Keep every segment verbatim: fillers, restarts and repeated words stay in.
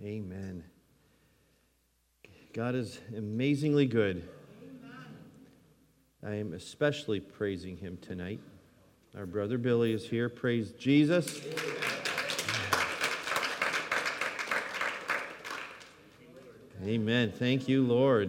Amen. God is amazingly good. I am especially praising him tonight. Our brother Billy is here. Praise Jesus. Amen. Thank you, Lord.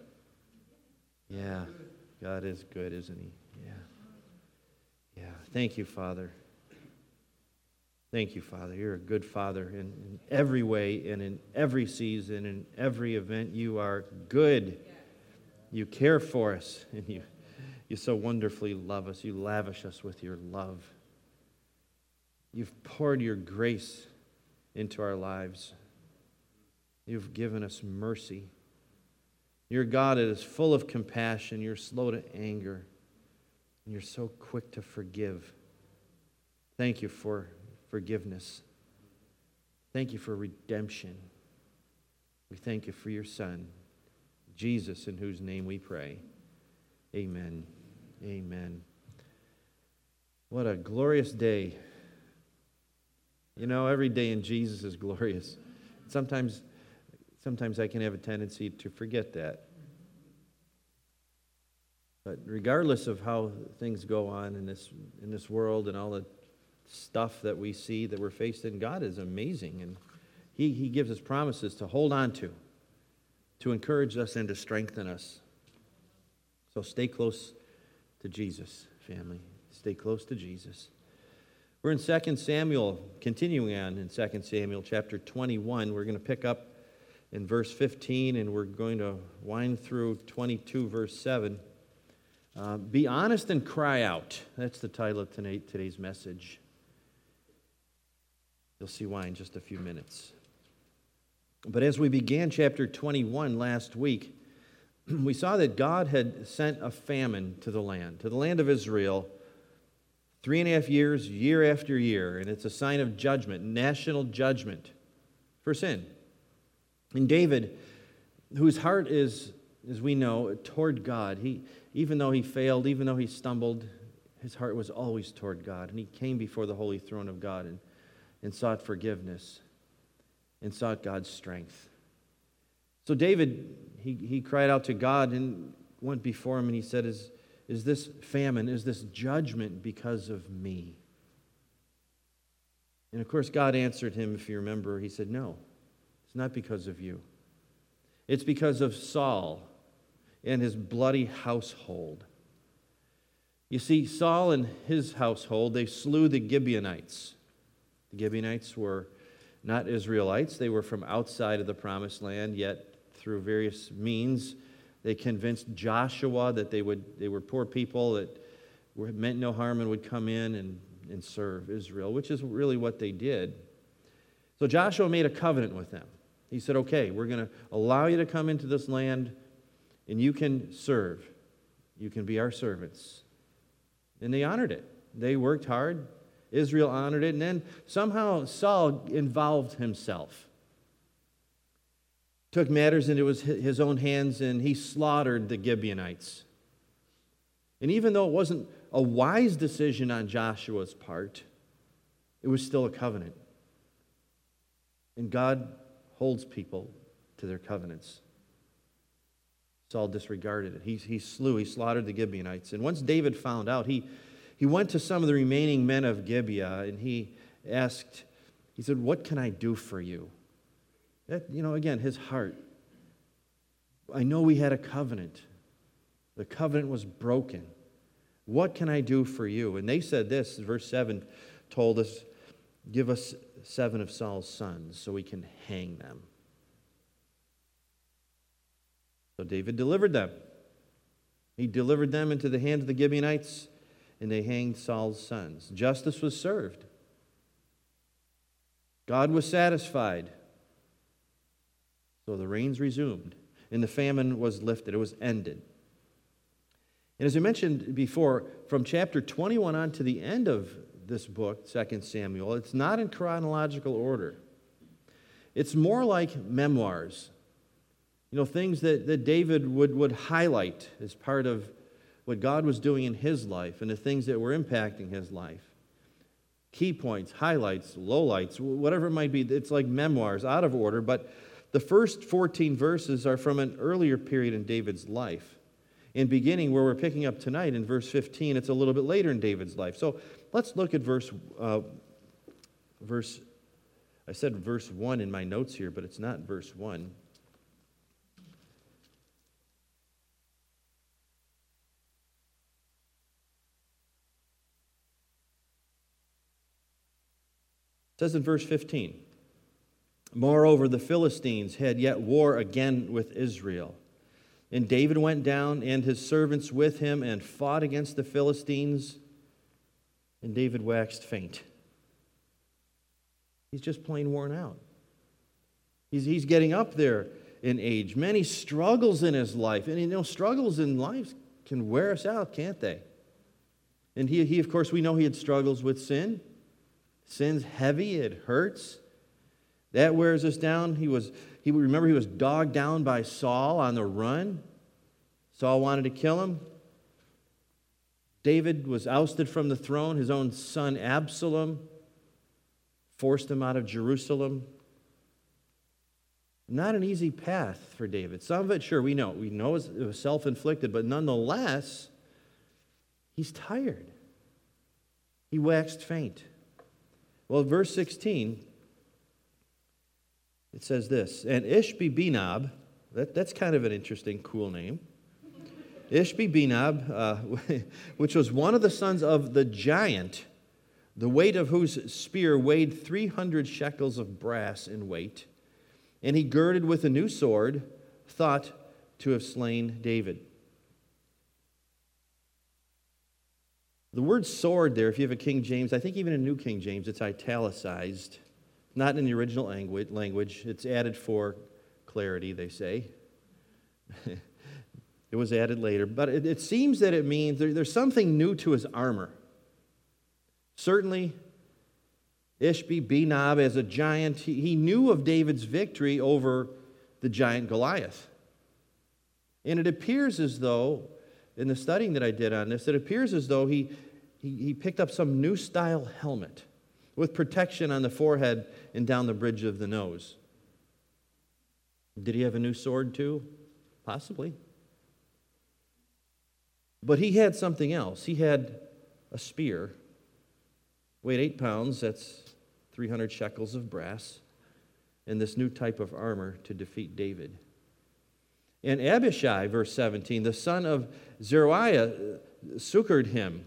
Yeah, God is good, isn't he? Yeah. Yeah. Thank you, Father. Thank you, Father. You're a good Father in, in every way and in every season, in every event. You are good. You care for us, and you, you so wonderfully love us. You lavish us with your love. You've poured your grace into our lives. You've given us mercy. You're a God that is full of compassion. You're slow to anger. And you're so quick to forgive. Thank you for forgiveness. Thank you for redemption. We thank you for your Son, Jesus, in whose name we pray. Amen. Amen. What a glorious day. You know, every day in Jesus is glorious. Sometimes, sometimes I can have a tendency to forget that. But regardless of how things go on in this in this world and all the stuff that we see that we're faced in, God is amazing, and he, he gives us promises to hold on to, to encourage us and to strengthen us. So stay close to Jesus, family. Stay close to Jesus. We're in Second Samuel, continuing on in Second Samuel chapter twenty-one. We're going to pick up in verse fifteen, and we're going to wind through twenty-two, verse seven. Uh, Be honest and cry out. That's the title of tonight, today's message. You'll see why in just a few minutes. But as we began chapter twenty-one last week, we saw that God had sent a famine to the land, to the land of Israel, three and a half years, year after year, and it's a sign of judgment, national judgment for sin. And David, whose heart is, as we know, toward God, he, even though he failed, even though he stumbled, his heart was always toward God, and he came before the holy throne of God and and sought forgiveness, and sought God's strength. So David, he, he cried out to God and went before him, and he said, is, is this famine, is this judgment because of me? And of course, God answered him, if you remember, he said, no, it's not because of you. It's because of Saul and his bloody household. You see, Saul and his household, they slew the Gibeonites. The Gibeonites were not Israelites. They were from outside of the promised land, yet through various means, they convinced Joshua that they would they were poor people that were, meant no harm and would come in and, and serve Israel, which is really what they did. So Joshua made a covenant with them. He said, okay, we're going to allow you to come into this land, and you can serve. You can be our servants. And they honored it. They worked hard. Israel honored it, and then somehow Saul involved himself. Took matters into his, his own hands, and he slaughtered the Gibeonites. And even though it wasn't a wise decision on Joshua's part, it was still a covenant. And God holds people to their covenants. Saul disregarded it. He, he slew, he slaughtered the Gibeonites. And once David found out, he He went to some of the remaining men of Gibeah, and he asked, he said, what can I do for you? That, you know, again, his heart. I know we had a covenant. The covenant was broken. What can I do for you? And they said this, verse seven told us, give us seven of Saul's sons so we can hang them. So David delivered them. He delivered them into the hands of the Gibeonites, and they hanged Saul's sons. Justice was served. God was satisfied. So the rains resumed, and the famine was lifted. It was ended. And as I mentioned before, from chapter twenty-one on to the end of this book, Second Samuel, it's not in chronological order. It's more like memoirs. You know, things that, that David would, would highlight as part of what God was doing in his life and the things that were impacting his life. key points, highlights, lowlights, whatever it might be. It's like memoirs, out of order, but the first fourteen verses are from an earlier period in David's life. In beginning, where we're picking up tonight in verse fifteen, it's a little bit later in David's life. So let's look at verse, uh, verse, I said verse one in my notes here, but it's not verse one. It says in verse fifteen, moreover, the Philistines had yet war again with Israel. And David went down and his servants with him and fought against the Philistines, and David waxed faint. He's just plain worn out. He's, he's getting up there in age. Many struggles in his life. And you know, struggles in life can wear us out, can't they? And he, he of course, we know he had struggles with sin. Sin's heavy, it hurts. That wears us down. He was, he remember he was dogged down by Saul on the run. Saul wanted to kill him. David was ousted from the throne. His own son Absalom forced him out of Jerusalem. Not an easy path for David. Some of it, sure, we know. We know it was self-inflicted, but nonetheless, he's tired. He waxed faint. Well, verse sixteen, it says this, and Ishbi-Benob, that, that's kind of an interesting, cool name. Ishbi-Benob, uh, which was one of the sons of the giant, the weight of whose spear weighed three hundred shekels of brass in weight, and he girded with a new sword, thought to have slain David. The word sword there, if you have a King James, I think even in New King James, it's italicized. Not in the original language. It's added for clarity, they say. It was added later. But it, it seems that it means there, there's something new to his armor. Certainly, Ishbi-Benob, as a giant, he, he knew of David's victory over the giant Goliath. And it appears as though, in the studying that I did on this, it appears as though he, he, he picked up some new style helmet with protection on the forehead and down the bridge of the nose. Did he have a new sword too? Possibly. But he had something else. He had a spear, weighed eight pounds, that's three hundred shekels of brass, and this new type of armor to defeat David. And Abishai, verse seventeen, the son of Zeruiah, succored him.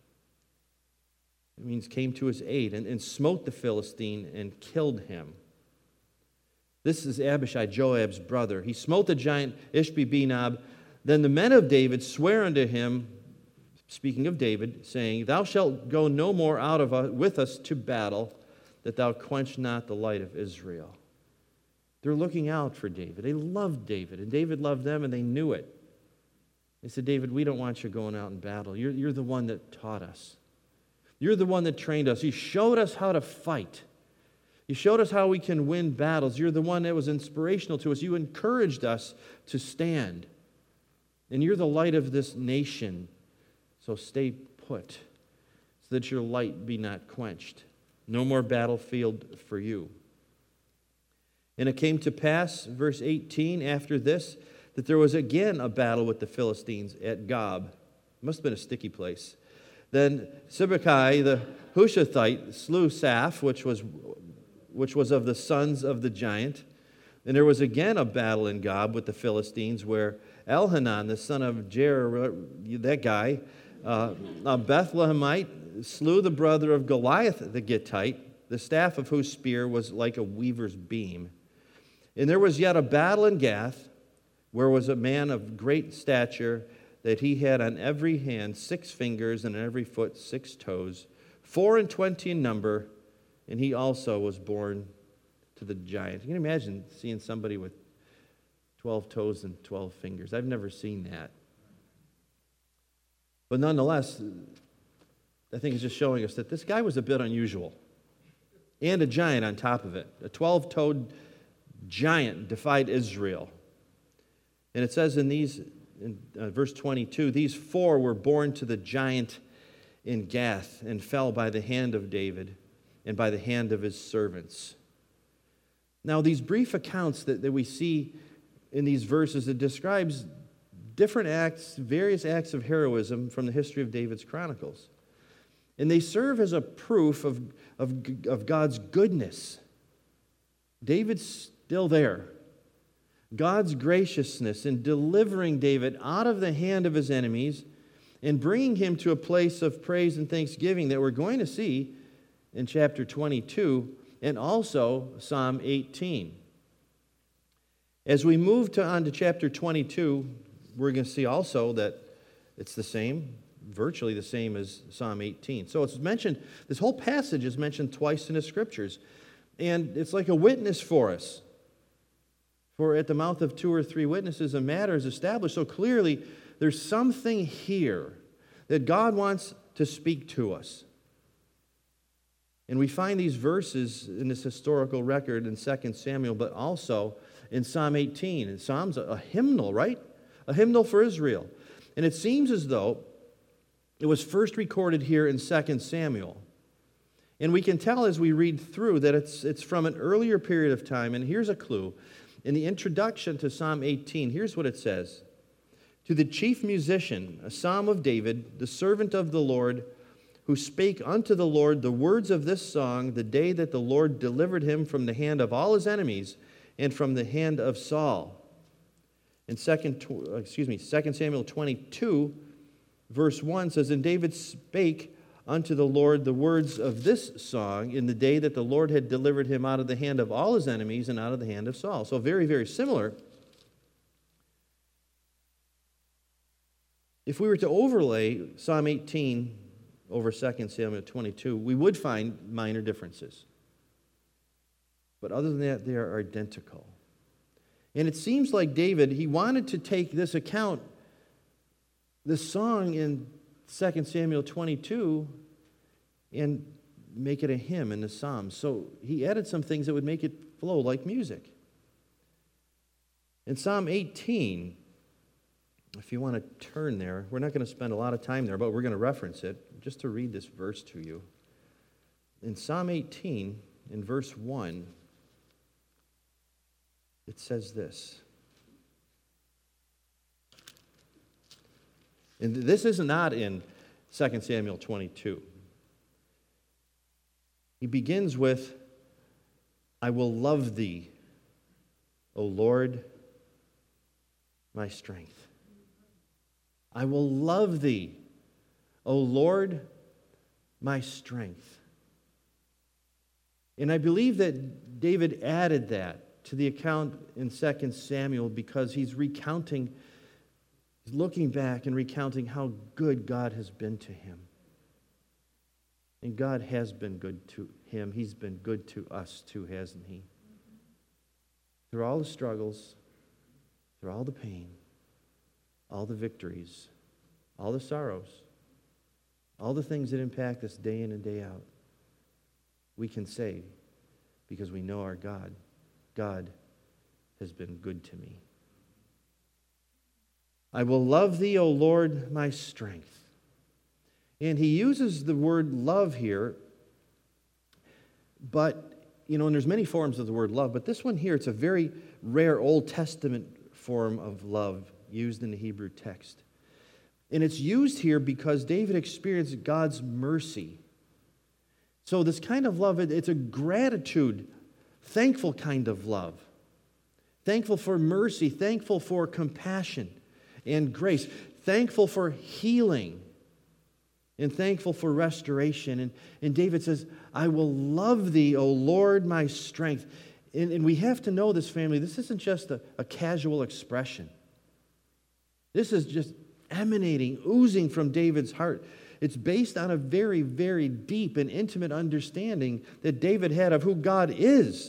It means came to his aid and, and smote the Philistine and killed him. This is Abishai, Joab's brother. He smote the giant Ishbi-Benob. Then the men of David swear unto him, speaking of David, saying, thou shalt go no more out of us, with us to battle, that thou quench not the light of Israel. They're looking out for David. They loved David, and David loved them, and they knew it. They said, David, we don't want you going out in battle. You're, you're the one that taught us. You're the one that trained us. You showed us how to fight. You showed us how we can win battles. You're the one that was inspirational to us. You encouraged us to stand. And you're the light of this nation. So stay put, so that your light be not quenched. No more battlefield for you. And it came to pass, verse eighteen, after this, that there was again a battle with the Philistines at Gob. It must have been a sticky place. Then Sibbecai the Hushathite slew Saph, which was, which was of the sons of the giant. And there was again a battle in Gob with the Philistines, where Elhanan, the son of Jair, that guy, uh, a Bethlehemite, slew the brother of Goliath the Gittite, the staff of whose spear was like a weaver's beam. And there was yet a battle in Gath, where was a man of great stature, that he had on every hand six fingers, and on every foot six toes, four and twenty in number, and he also was born to the giant. You can imagine seeing somebody with twelve toes and twelve fingers. I've never seen that. But nonetheless, I think it's just showing us that this guy was a bit unusual. And a giant on top of it. A twelve-toed giant defied Israel. And it says in these, in uh, verse twenty-two, these four were born to the giant in Gath and fell by the hand of David and by the hand of his servants. Now, these brief accounts that, that we see in these verses, it describes different acts, various acts of heroism from the history of David's chronicles. And they serve as a proof of, of, of God's goodness. David's still there. God's graciousness in delivering David out of the hand of his enemies and bringing him to a place of praise and thanksgiving that we're going to see in chapter twenty-two and also Psalm eighteen. As we move to, on to chapter twenty-two, we're going to see also that it's the same, virtually the same as Psalm eighteen. So it's mentioned, this whole passage is mentioned twice in the Scriptures. And it's like a witness for us. For at the mouth of two or three witnesses, a matter is established. So clearly, there's something here that God wants to speak to us. And we find these verses in this historical record in Second Samuel, but also in Psalm eighteen. And Psalm's a hymnal, right? A hymnal for Israel. And it seems as though it was first recorded here in Second Samuel. And we can tell as we read through that it's, it's from an earlier period of time. And here's a clue. In the introduction to Psalm eighteen, here's what it says. To the chief musician, a psalm of David, the servant of the Lord, who spake unto the Lord the words of this song, the day that the Lord delivered him from the hand of all his enemies and from the hand of Saul. In second, excuse me, Second Samuel twenty-two, verse one says, And David spake unto the Lord the words of this song in the day that the Lord had delivered him out of the hand of all his enemies and out of the hand of Saul. So very, very similar. If we were to overlay Psalm eighteen over Second Samuel twenty-two, we would find minor differences. But other than that, they are identical. And it seems like David, he wanted to take this account, this song in Second Samuel twenty-two, and make it a hymn in the Psalms. So he added some things that would make it flow like music. In Psalm eighteen, if you want to turn there, we're not going to spend a lot of time there, but we're going to reference it just to read this verse to you. In Psalm eighteen, in verse one, it says this. And this is not in Second Samuel twenty-two. He begins with, I will love thee, O Lord, my strength. I will love thee, O Lord, my strength. And I believe that David added that to the account in Second Samuel because he's recounting, he's looking back and recounting how good God has been to him. And God has been good to him. He's been good to us too, hasn't he? Through all the struggles, through all the pain, all the victories, all the sorrows, all the things that impact us day in and day out, we can say, because we know our God, God has been good to me. I will love thee, O Lord, my strength. And he uses the word love here, but, you know, and there's many forms of the word love, but this one here, it's a very rare Old Testament form of love used in the Hebrew text. And it's used here because David experienced God's mercy. So this kind of love, it's a gratitude, thankful kind of love. Thankful for mercy, thankful for compassion and grace, thankful for healing, and thankful for restoration. And, and David says, I will love thee, O Lord, my strength. And, and we have to know this, family, this isn't just a, a casual expression. This is just emanating, oozing from David's heart. It's based on a very, very deep and intimate understanding that David had of who God is.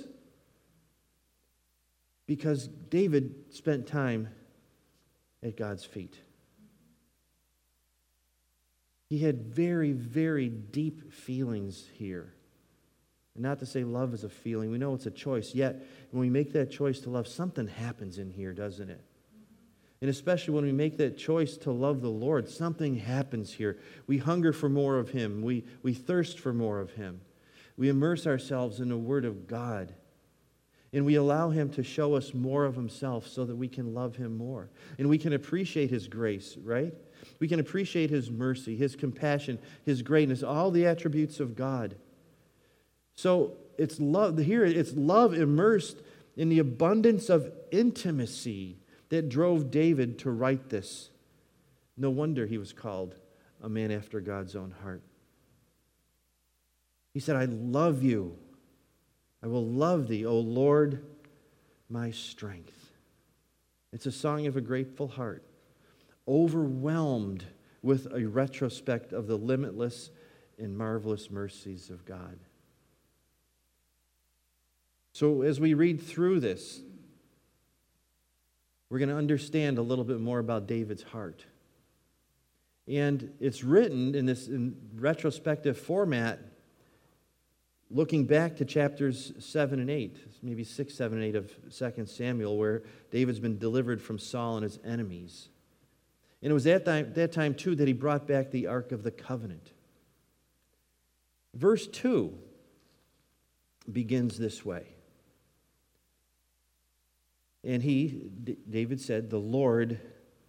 Because David spent time at God's feet. He had very, very deep feelings here. And not to say love is a feeling. We know it's a choice. Yet, when we make that choice to love, something happens in here, doesn't it? And especially when we make that choice to love the Lord, something happens here. We hunger for more of Him. We, we thirst for more of Him. We immerse ourselves in the Word of God. And we allow Him to show us more of Himself so that we can love Him more. And we can appreciate His grace, right? We can appreciate His mercy, His compassion, His greatness, all the attributes of God. So it's love, here it's love immersed in the abundance of intimacy that drove David to write this. No wonder he was called a man after God's own heart. He said, I love you. I will love thee, O Lord, my strength. It's a song of a grateful heart, overwhelmed with a retrospect of the limitless and marvelous mercies of God. So as we read through this, we're going to understand a little bit more about David's heart. And it's written in this in retrospective format, looking back to chapters seven and eight, maybe six, seven, and eight of Second Samuel, where David's been delivered from Saul and his enemies. And it was at that, that time, too, that he brought back the Ark of the Covenant. Verse two begins this way. And he, D- David said, the Lord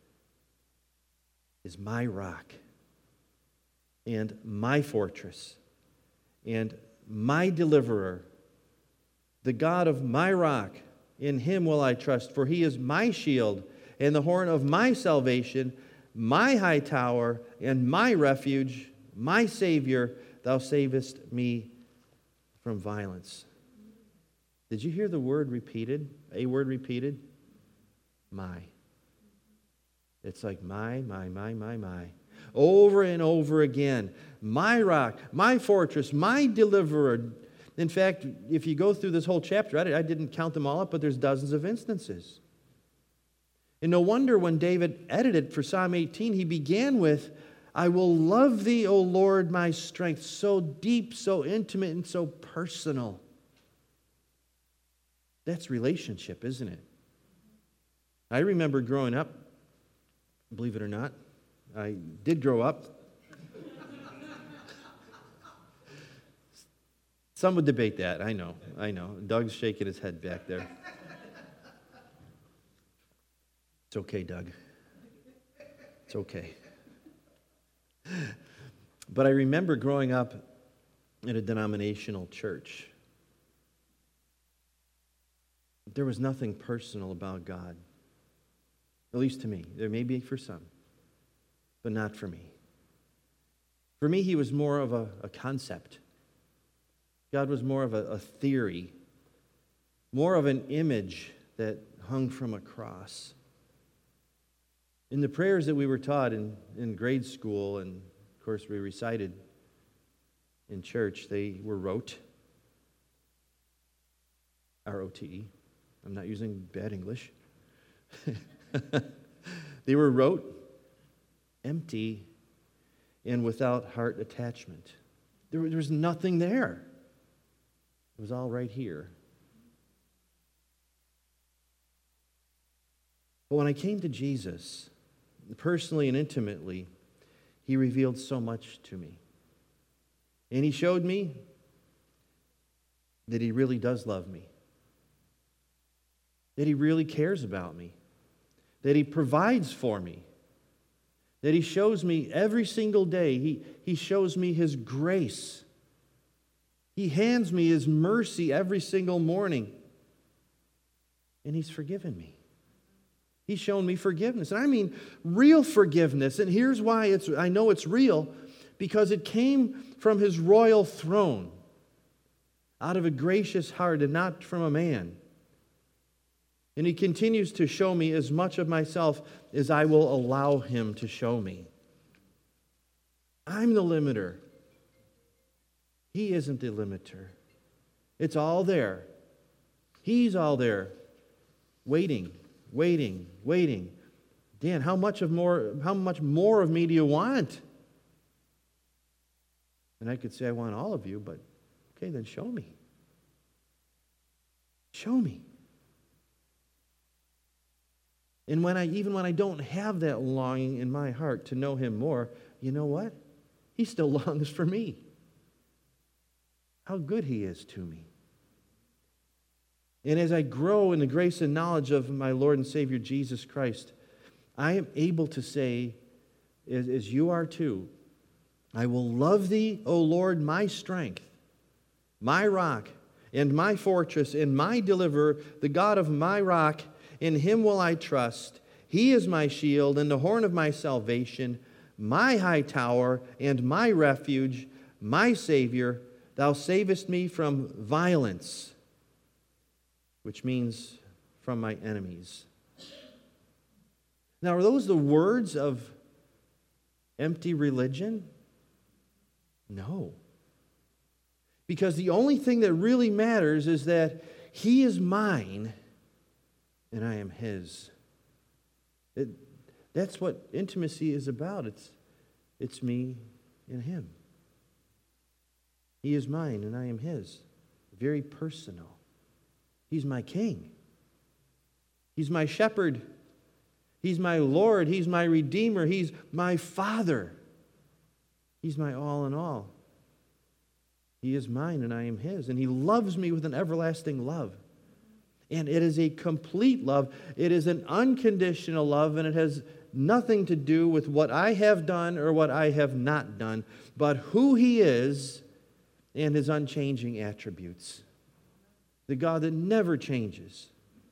is my rock and my fortress and my deliverer, the God of my rock. In Him will I trust, for He is my shield and the horn of my salvation, my high tower and my refuge, my Savior. Thou savest me from violence. Did you hear the word repeated? A word repeated? My. It's like my, my, my, my, my. Over and over again. My rock, my fortress, my deliverer. In fact, if you go through this whole chapter, I didn't count them all up, but there's dozens of instances. And no wonder when David edited for Psalm eighteen, he began with, I will love thee, O Lord, my strength. So deep, so intimate, and so personal. That's relationship, isn't it? I remember growing up, believe it or not, I did grow up. Some would debate that, I know, I know. Doug's shaking his head back there. It's okay, Doug. It's okay. But I remember growing up in a denominational church. There was nothing personal about God, at least to me. There may be for some, but not for me. For me, He was more of a, a concept. God was more of a, a theory, more of an image that hung from a cross. In the prayers that we were taught in, in grade school, and of course we recited in church, they were rote, R O T E. I'm not using bad English. They were rote, empty, and without heart attachment. There, there was nothing there. It was all right here. But when I came to Jesus, personally and intimately, He revealed so much to me. And He showed me that He really does love me. That He really cares about me, that He provides for me, that He shows me every single day, He, he shows me His grace. He hands me His mercy every single morning, and He's forgiven me. He's shown me forgiveness, and I mean real forgiveness, and here's why it's I know it's real, because it came from His royal throne, out of a gracious heart and not from a man. And He continues to show me as much of myself as I will allow Him to show me. I'm the limiter. He isn't the limiter. It's all there. He's all there, waiting, waiting, waiting. Dan, how much of more, how much more of me do you want? And I could say, I want all of you, but okay, then show me. Show me. And when I, even when I don't have that longing in my heart to know him more, you know what? He still longs for me. How good he is to me. And as I grow in the grace and knowledge of my Lord and Savior Jesus Christ, I am able to say, as, as you are too, I will love thee, O Lord, my strength, my rock, and my fortress, and my deliverer, the God of my rock. In him will I trust. He is my shield and the horn of my salvation, my high tower and my refuge, my Savior. Thou savest me from violence, which means from my enemies. Now, are those the words of empty religion? No. Because the only thing that really matters is that he is mine and I am his. It, that's what intimacy is about. It's, it's me and him. He is mine and I am his. Very personal. He's my king. He's my shepherd. He's my Lord. He's my Redeemer. He's my Father. He's my all in all. He is mine and I am his. And he loves me with an everlasting love. And it is a complete love. It is an unconditional love, and it has nothing to do with what I have done or what I have not done, but who he is and his unchanging attributes. The God that never changes.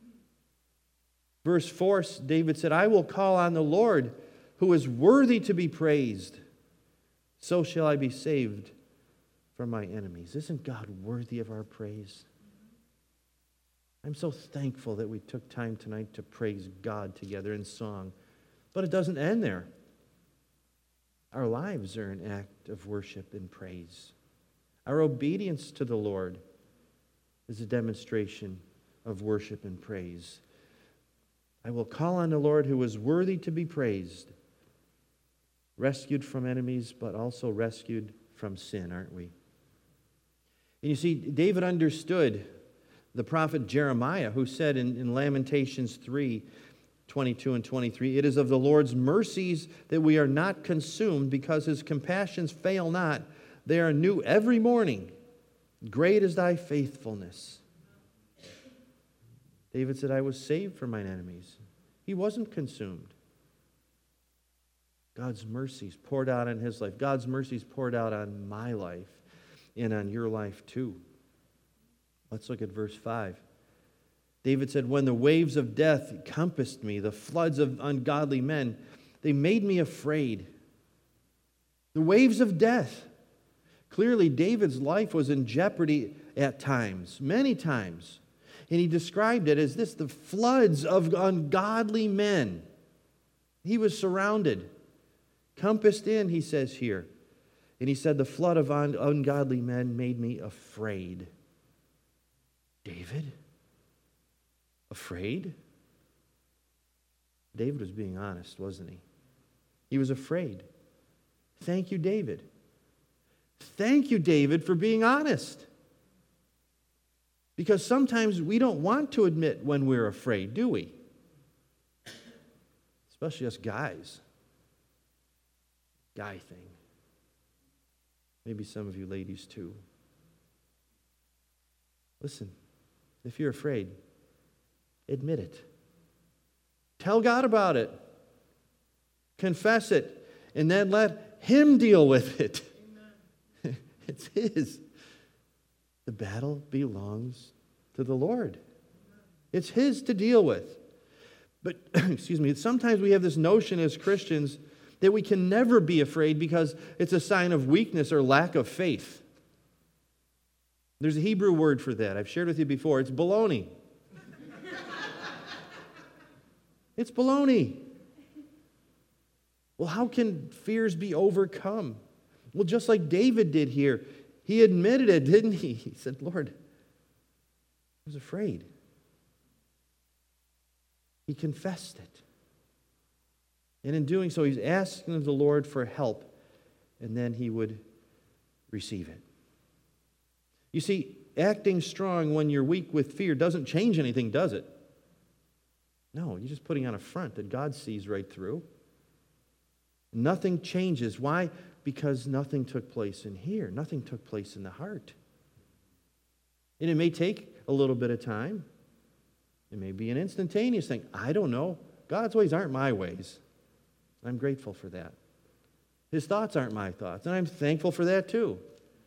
Verse four, David said, I will call on the Lord, who is worthy to be praised. So shall I be saved from my enemies. Isn't God worthy of our praise? I'm so thankful that we took time tonight to praise God together in song. But it doesn't end there. Our lives are an act of worship and praise. Our obedience to the Lord is a demonstration of worship and praise. I will call on the Lord who is worthy to be praised. Rescued from enemies, but also rescued from sin, aren't we? And you see, David understood the prophet Jeremiah, who said in, in Lamentations three, twenty-two and twenty-three, it is of the Lord's mercies that we are not consumed, because his compassions fail not. They are new every morning. Great is thy faithfulness. David said, I was saved from mine enemies. He wasn't consumed. God's mercies poured out on his life. God's mercies poured out on my life and on your life too. Let's look at verse five. David said, when the waves of death compassed me, the floods of ungodly men, they made me afraid. The waves of death. Clearly, David's life was in jeopardy at times, many times. And he described it as this, the floods of ungodly men. He was surrounded, compassed in, he says here. And he said, the flood of un- ungodly men made me afraid. David? Afraid? David was being honest, wasn't he? He was afraid. Thank you, David. Thank you, David, for being honest. Because sometimes we don't want to admit when we're afraid, do we? Especially us guys. Guy thing. Maybe some of you ladies too. Listen, if you're afraid, admit it. Tell God about it. Confess it. And then let him deal with it. It's his. The battle belongs to the Lord. It's his to deal with. But, excuse me, sometimes we have this notion as Christians that we can never be afraid because it's a sign of weakness or lack of faith. There's a Hebrew word for that. I've shared with you before. It's baloney. It's baloney. Well, how can fears be overcome? Well, just like David did here, he admitted it, didn't he? He said, Lord, I was afraid. He confessed it. And in doing so, he's asking the Lord for help, and then he would receive it. You see, acting strong when you're weak with fear doesn't change anything, does it? No, you're just putting on a front that God sees right through. Nothing changes. Why? Because nothing took place in here. Nothing took place in the heart. And it may take a little bit of time. It may be an instantaneous thing. I don't know. God's ways aren't my ways. I'm grateful for that. His thoughts aren't my thoughts, and I'm thankful for that too.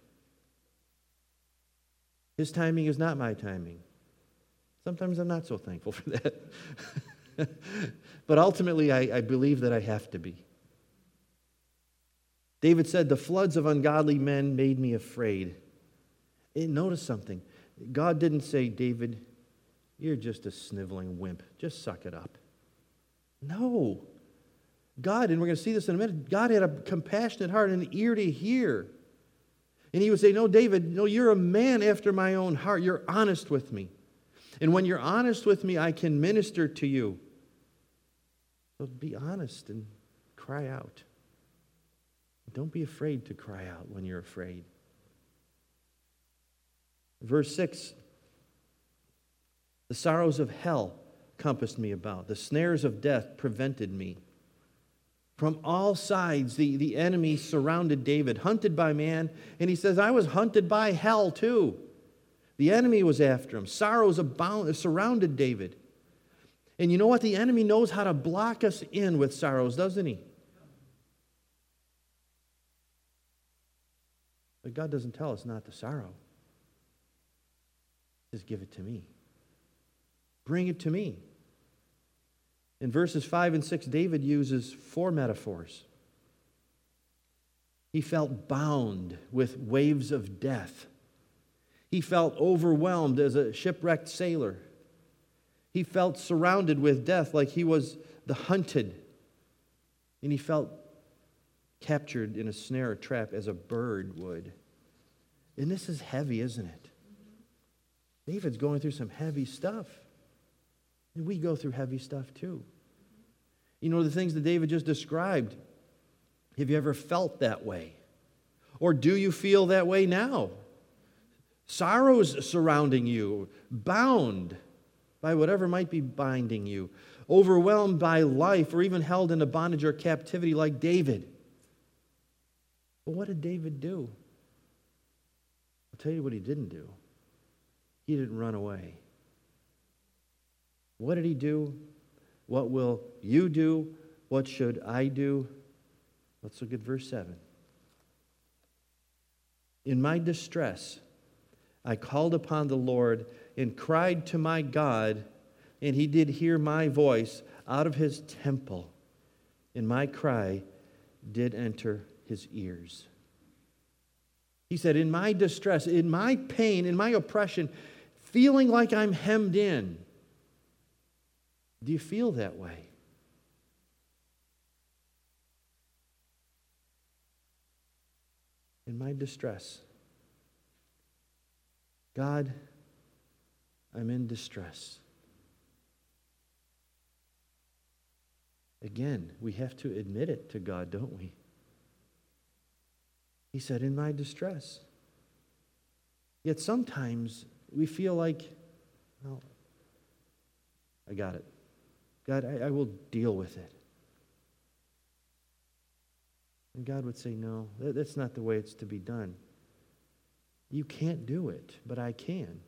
His timing is not my timing. Sometimes I'm not so thankful for that. But ultimately, I, I believe that I have to be. David said, the floods of ungodly men made me afraid. And notice something. God didn't say, David, you're just a sniveling wimp. Just suck it up. No. God, and we're going to see this in a minute, God had a compassionate heart and an ear to hear. And he would say, no, David, no, you're a man after my own heart. You're honest with me. And when you're honest with me, I can minister to you. So be honest and cry out. Don't be afraid to cry out when you're afraid. Verse six, the sorrows of hell compassed me about. The snares of death prevented me. From all sides, the, the enemy surrounded David, hunted by man. And he says, I was hunted by hell too. The enemy was after him. Sorrows abound, surrounded David. And you know what? The enemy knows how to block us in with sorrows, doesn't he? But God doesn't tell us not to sorrow. He says, give it to me. Bring it to me. In verses five and six, David uses four metaphors. He felt bound with waves of death. He felt overwhelmed as a shipwrecked sailor. He felt surrounded with death like he was the hunted. And he felt captured in a snare or trap as a bird would. And this is heavy, isn't it? David's going through some heavy stuff. And we go through heavy stuff too. You know, the things that David just described, have you ever felt that way? Or do you feel that way now? Sorrows surrounding you, bound by whatever might be binding you, overwhelmed by life, or even held in a bondage or captivity like David. But what did David do? I'll tell you what he didn't do. He didn't run away. What did he do? What will you do? What should I do? Let's look at verse seven. In my distress, I called upon the Lord and cried to my God, and he did hear my voice out of his temple, and my cry did enter his ears. He said, in my distress, in my pain, in my oppression, feeling like I'm hemmed in. Do you feel that way? In my distress, God, I'm in distress. Again, we have to admit it to God, don't we? He said, in my distress. Yet sometimes we feel like, well, I got it. God, I, I will deal with it. And God would say, no, that, that's not the way it's to be done. You can't do it, but I can.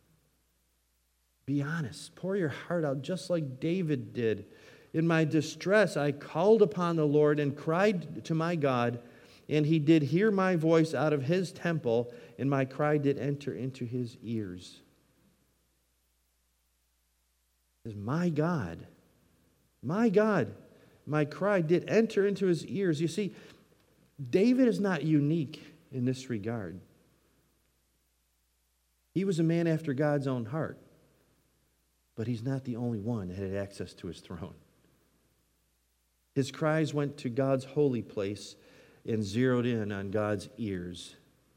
Be honest. Pour your heart out just like David did. In my distress, I called upon the Lord and cried to my God, and he did hear my voice out of his temple, and my cry did enter into his ears. It says, my God, my God, my cry did enter into his ears. You see, David is not unique in this regard. He was a man after God's own heart, but he's not the only one that had access to his throne. His cries went to God's holy place and zeroed in on God's ears.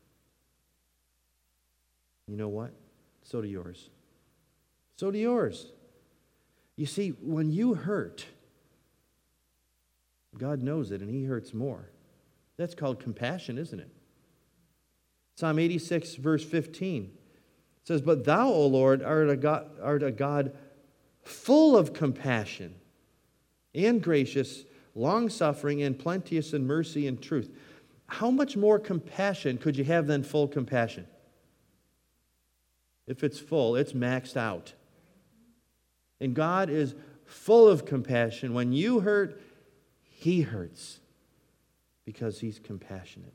You know what? So do yours. So do yours. You see, when you hurt, God knows it, and he hurts more. That's called compassion, isn't it? Psalm eighty-six, verse fifteen says, but thou, O Lord, art a God, art a God full of compassion and gracious, long-suffering, and plenteous in mercy and truth. How much more compassion could you have than full compassion? If it's full, it's maxed out. And God is full of compassion. When you hurt, He hurts because He's compassionate.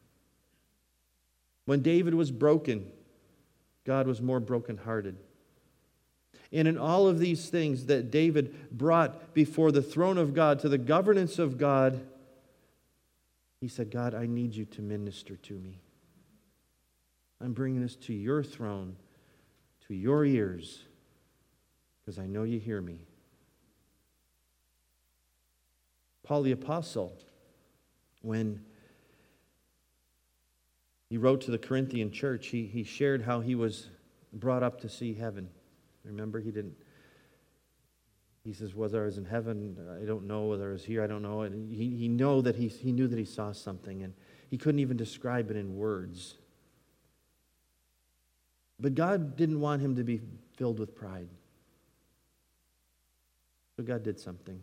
When David was broken, God was more brokenhearted. And in all of these things that David brought before the throne of God, to the governance of God, he said, God, I need you to minister to me. I'm bringing this to your throne, to your ears, because I know you hear me. Paul the Apostle, when he wrote to the Corinthian church, he, he shared how he was brought up to see heaven. Remember, he didn't, he says, whether I was in heaven, I don't know. Whether I was here, I don't know. And he, he, know that he, he knew that he saw something, and he couldn't even describe it in words. But God didn't want him to be filled with pride. So God did something.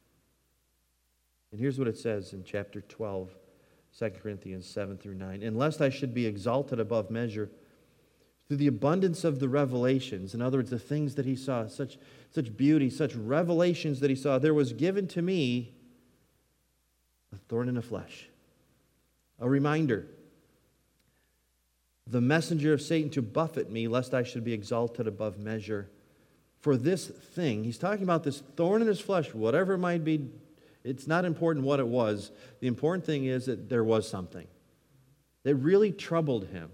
And here's what it says in chapter twelve, Second Corinthians seven through nine. Unless I should be exalted above measure through the abundance of the revelations, in other words, the things that he saw, such, such beauty, such revelations that he saw, there was given to me a thorn in the flesh, a reminder, the messenger of Satan to buffet me, lest I should be exalted above measure. For this thing, he's talking about this thorn in his flesh, whatever it might be, it's not important what it was. The important thing is that there was something that really troubled him.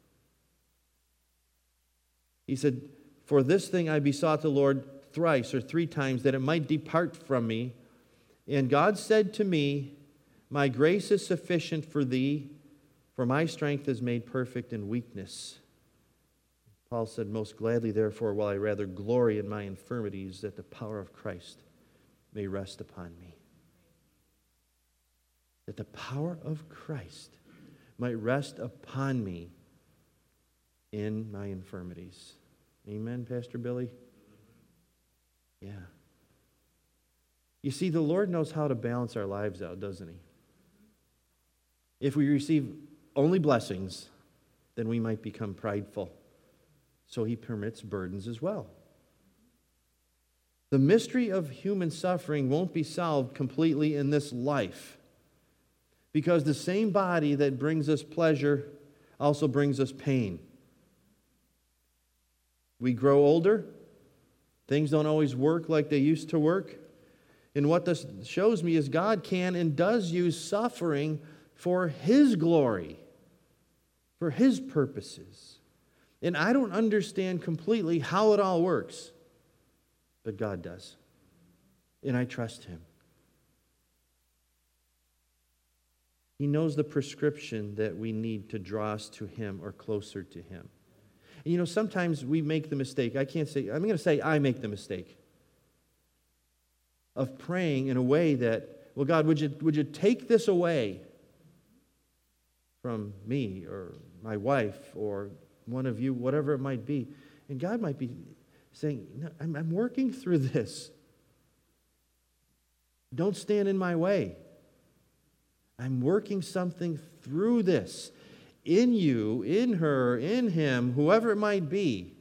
He said, for this thing I besought the Lord thrice or three times, that it might depart from me. And God said to me, my grace is sufficient for thee, for my strength is made perfect in weakness. Paul said, most gladly, therefore, will I rather glory in my infirmities, that the power of Christ may rest upon me. That the power of Christ might rest upon me in my infirmities. Amen, Pastor Billy? Yeah. You see, the Lord knows how to balance our lives out, doesn't He? If we receive only blessings, then we might become prideful. So He permits burdens as well. The mystery of human suffering won't be solved completely in this life, because the same body that brings us pleasure also brings us pain. We grow older. Things don't always work like they used to work. And what this shows me is God can and does use suffering for His glory, for His purposes. And I don't understand completely how it all works, but God does. And I trust Him. He knows the prescription that we need to draw us to Him or closer to Him. And you know, sometimes we make the mistake. I can't say, I'm going to say I make the mistake of praying in a way that, well, God, would you, would you take this away from me or my wife or one of you, whatever it might be. And God might be saying, no, I'm, I'm working through this. Don't stand in my way. I'm working something through this. In you, in her, in him, whoever it might be.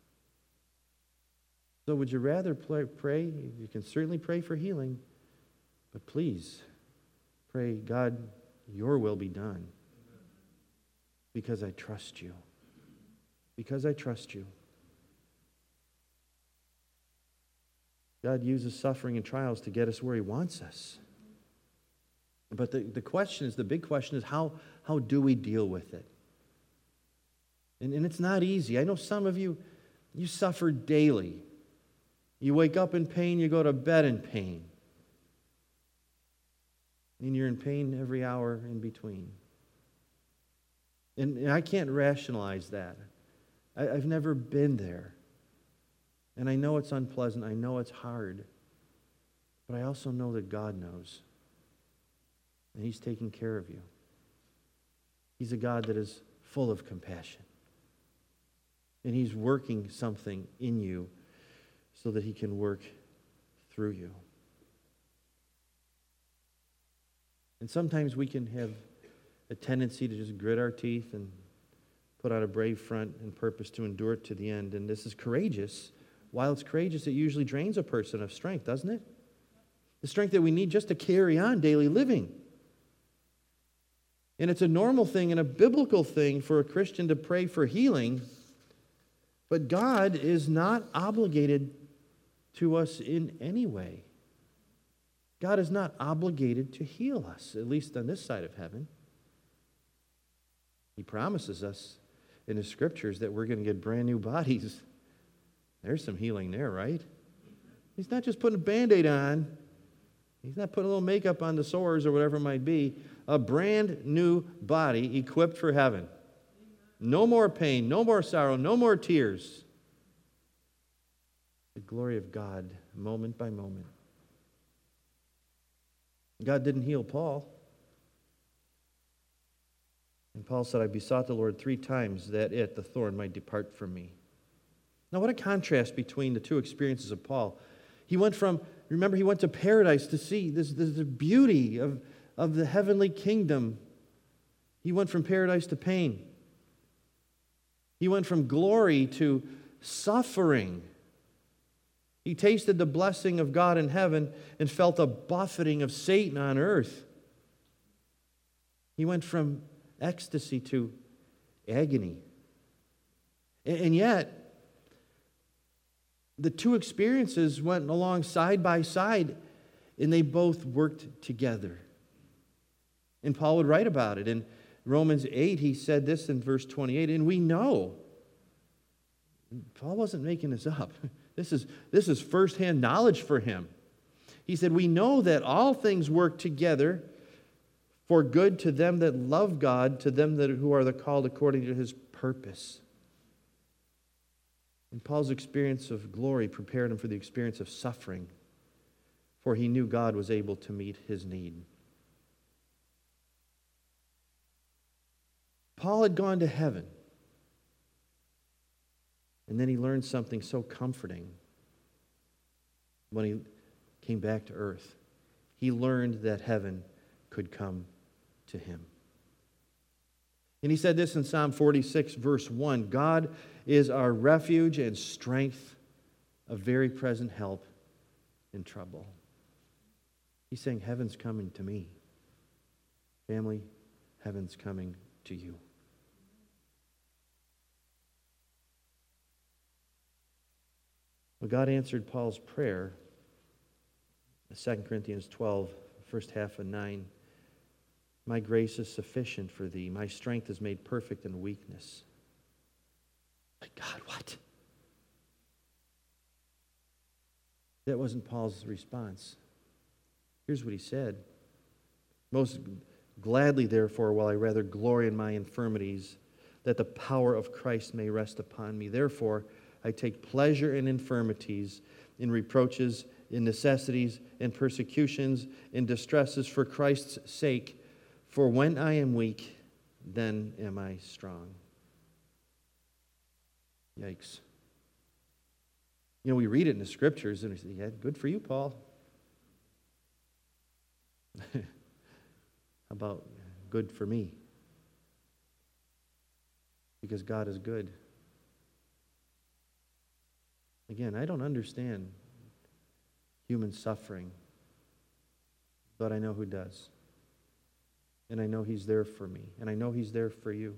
So would you rather pray? You can certainly pray for healing. But please, pray, God, your will be done. Because I trust you. Because I trust you. God uses suffering and trials to get us where He wants us. But the, the question is, the big question is, how, how do we deal with it? And, and it's not easy. I know some of you, you suffer daily. You wake up in pain, you go to bed in pain. And you're in pain every hour in between. And, and I can't rationalize that. I, I've never been there. And I know it's unpleasant. I know it's hard. But I also know that God knows. And He's taking care of you. He's a God that is full of compassion. And He's working something in you so that he can work through you. And sometimes we can have a tendency to just grit our teeth and put on a brave front and purpose to endure it to the end. And this is courageous. While it's courageous, it usually drains a person of strength, doesn't it? The strength that we need just to carry on daily living. And it's a normal thing and a biblical thing for a Christian to pray for healing, but God is not obligated to us in any way. God is not obligated to heal us, at least on this side of heaven. He promises us in the Scriptures that we're going to get brand new bodies. There's some healing there, right? He's not just putting a Band-Aid on. He's not putting a little makeup on the sores or whatever it might be. A brand new body equipped for heaven. No more pain, no more sorrow, no more tears. The glory of God, moment by moment. God didn't heal Paul. And Paul said, I besought the Lord three times that it, the thorn, might depart from me. Now, what a contrast between the two experiences of Paul. He went from, remember, he went to paradise to see this, this the beauty of, of the heavenly kingdom. He went from paradise to pain. He went from glory to suffering. He tasted the blessing of God in heaven and felt the buffeting of Satan on earth. He went from ecstasy to agony. And yet, the two experiences went along side by side, and they both worked together. And Paul would write about it. In Romans eight, he said this in verse twenty-eight, and we know. Paul wasn't making this up. This is, this is firsthand knowledge for him. He said, we know that all things work together for good to them that love God, to them that who are the called according to his purpose. And Paul's experience of glory prepared him for the experience of suffering, for he knew God was able to meet his need. Paul had gone to heaven, and then he learned something so comforting when he came back to earth. He learned that heaven could come to him. And he said this in Psalm forty-six, verse one, God is our refuge and strength, a very present help in trouble. He's saying, heaven's coming to me. Family, heaven's coming to you. Well, God answered Paul's prayer, Second Corinthians twelve, first half of nine. My grace is sufficient for thee. My strength is made perfect in weakness. Like, God, what? That wasn't Paul's response. Here's what he said. Most gladly, therefore, will I rather glory in my infirmities, that the power of Christ may rest upon me. Therefore, I take pleasure in infirmities, in reproaches, in necessities, in persecutions, in distresses for Christ's sake. For when I am weak, then am I strong. Yikes. You know, we read it in the Scriptures, and we say, yeah, good for you, Paul. How about good for me? Because God is good. Again, I don't understand human suffering, but I know who does. And I know he's there for me. And I know he's there for you.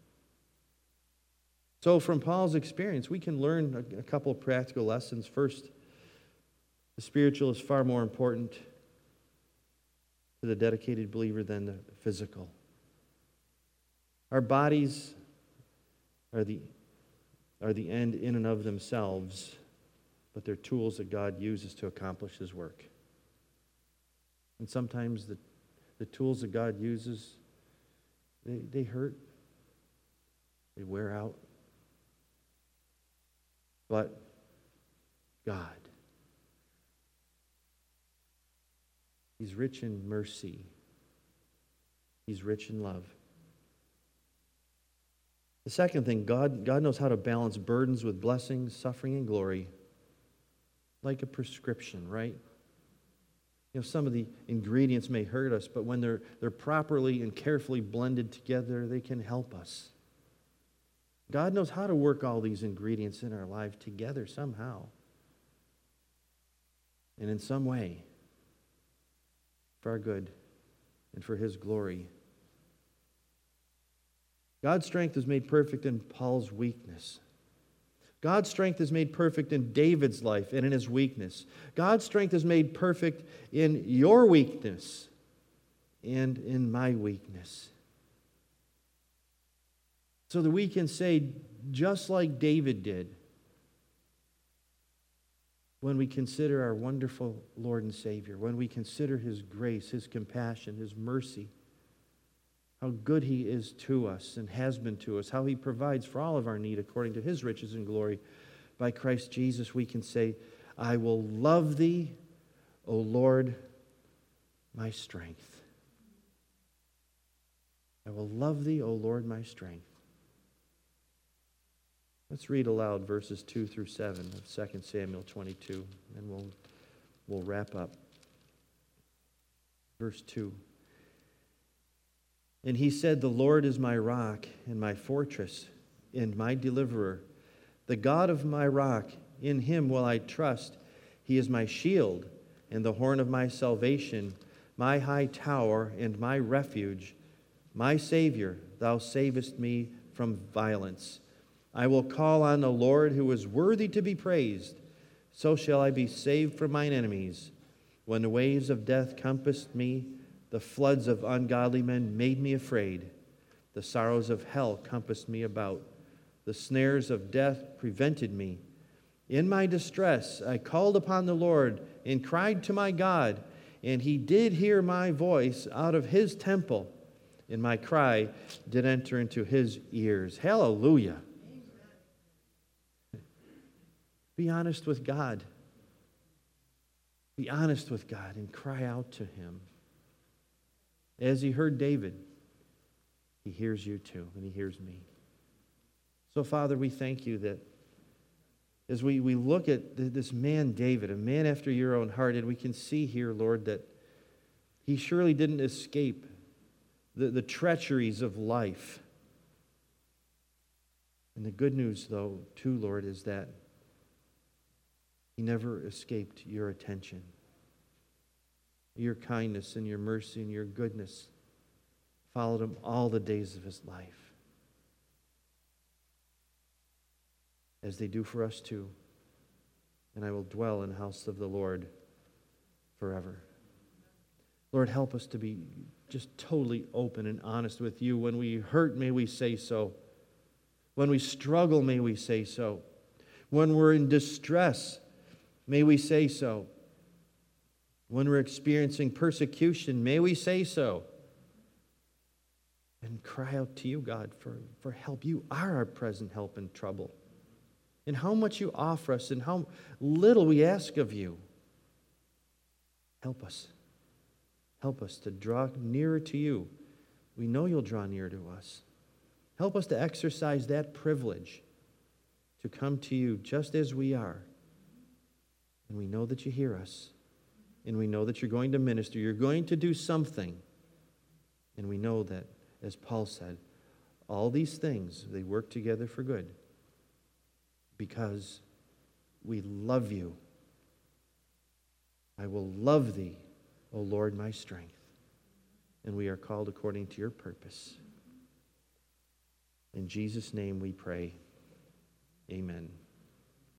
So from Paul's experience, we can learn a, a couple of practical lessons. First, the spiritual is far more important to the dedicated believer than the physical. Our bodies are the, are the end in and of themselves, but they're tools that God uses to accomplish his work. And sometimes the The tools that God uses, they, they hurt. They wear out. But God, he's rich in mercy. He's rich in love. The second thing, God, God knows how to balance burdens with blessings, suffering, and glory. like a prescription, right? You know, some of the ingredients may hurt us, but when they're, they're properly and carefully blended together, they can help us. God knows how to work all these ingredients in our life together somehow. And in some way, for our good and for His glory. God's strength is made perfect in Paul's weakness. God's strength is made perfect in David's life and in his weakness. God's strength is made perfect in your weakness and in my weakness. So that we can say, just like David did, when we consider our wonderful Lord and Savior, when we consider His grace, His compassion, His mercy, how good He is to us and has been to us, how He provides for all of our need according to His riches and glory by Christ Jesus, we can say, I will love Thee, O Lord, my strength. I will love Thee, O Lord, my strength. Let's read aloud verses two through seven of Second Samuel twenty-two, and we'll, we'll wrap up. Verse two. And he said, the Lord is my rock and my fortress and my deliverer, the God of my rock, in Him will I trust. He is my shield and the horn of my salvation, my high tower and my refuge. My Savior, thou savest me from violence. I will call on the Lord, who is worthy to be praised. So shall I be saved from mine enemies. When the waves of death compassed me, the floods of ungodly men made me afraid. The sorrows of hell compassed me about. The snares of death prevented me. In my distress I called upon the Lord and cried to my God, and He did hear my voice out of His temple, and my cry did enter into His ears. Hallelujah. Be honest with God. Be honest with God and cry out to Him. As He heard David, He hears you too, and He hears me. So, Father, we thank You that as we, we look at this man David, a man after Your own heart, and we can see here, Lord, that he surely didn't escape the, the treacheries of life. And the good news, though, too, Lord, is that he never escaped Your attention. Your kindness and Your mercy and Your goodness followed him all the days of his life, as they do for us too. And I will dwell in the house of the Lord forever. Lord, help us to be just totally open and honest with You. When we hurt, may we say so. When we struggle, may we say so. When we're in distress, may we say so. When we're experiencing persecution, may we say so. And cry out to You, God, for, for help. You are our present help in trouble. And how much You offer us and how little we ask of You. Help us. Help us to draw nearer to You. We know You'll draw near to us. Help us to exercise that privilege to come to You just as we are. And we know that You hear us. And we know that You're going to minister. You're going to do something. And we know that, as Paul said, all these things, they work together for good because we love You. I will love Thee, O Lord, my strength. And we are called according to Your purpose. In Jesus' name we pray. Amen.